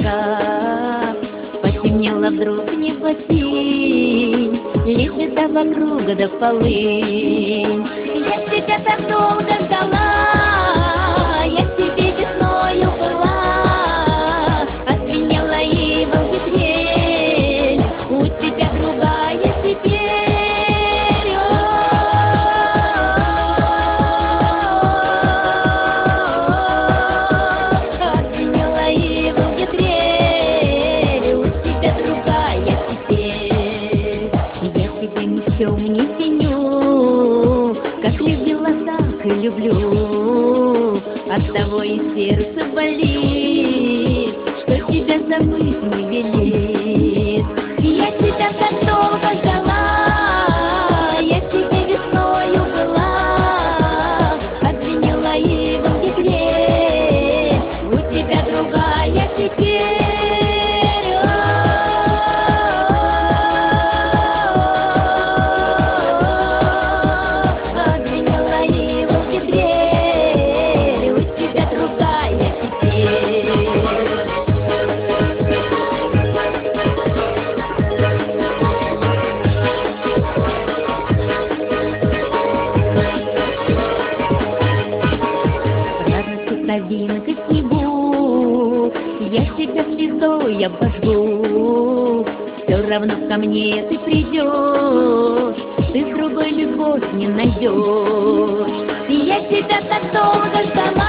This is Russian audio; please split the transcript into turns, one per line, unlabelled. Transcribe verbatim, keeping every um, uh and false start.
облака. Потемнело вдруг небо синь, лишь до вокруг да полынь. Я тебя так долго ждала, я к тебе весною была. Отзвенела ива в ветрель, у тебя другая теперь. Отзвенела ива в ветрель, у тебя другая теперь. Я тебя ни в чем не виню, как любила, так и люблю. Оттого и сердце болит, что тебя забыть не велит. Я тебя так долго ждала, я к тебе весною была. Отзвенела ива в ветрель, у тебя другая теперь. Отзвенела ива в ветрель, у тебя другая теперь. Радостью травинкой снегу я тебя слезой обожгу. Все равно ко мне ты придешь, ты с другой любовь не найдешь. Я тебя так долго ждала.